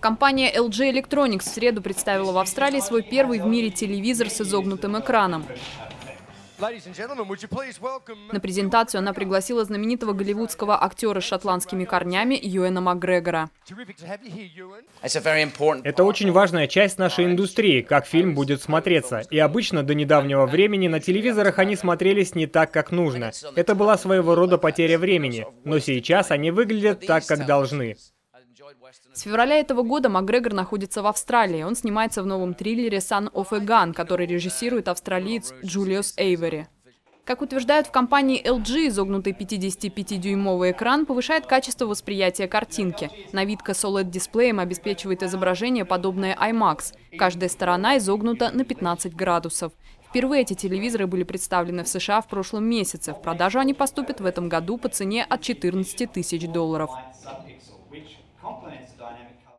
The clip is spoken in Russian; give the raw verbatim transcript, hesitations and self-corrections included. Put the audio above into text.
Компания эл джи Electronics в среду представила в Австралии свой первый в мире телевизор с изогнутым экраном. На презентацию она пригласила знаменитого голливудского актера с шотландскими корнями Юэна Макгрегора. Это очень важная часть нашей индустрии, как фильм будет смотреться. И обычно до недавнего времени на телевизорах они смотрелись не так, как нужно. Это была своего рода потеря времени. Но сейчас они выглядят так, как должны. С февраля этого года Макгрегор находится в Австралии. Он снимается в новом триллере «Son of a Gun», который режиссирует австралиец Джулиус Эйвори. Как утверждают в компании эл джи, изогнутый пятидесятипятидюймовый экран повышает качество восприятия картинки. Навидка с о лед-дисплеем обеспечивает изображение, подобное IMAX. Каждая сторона изогнута на пятнадцать градусов. Впервые эти телевизоры были представлены в США в прошлом месяце. В продажу они поступят в этом году по цене от четырнадцати тысяч долларов.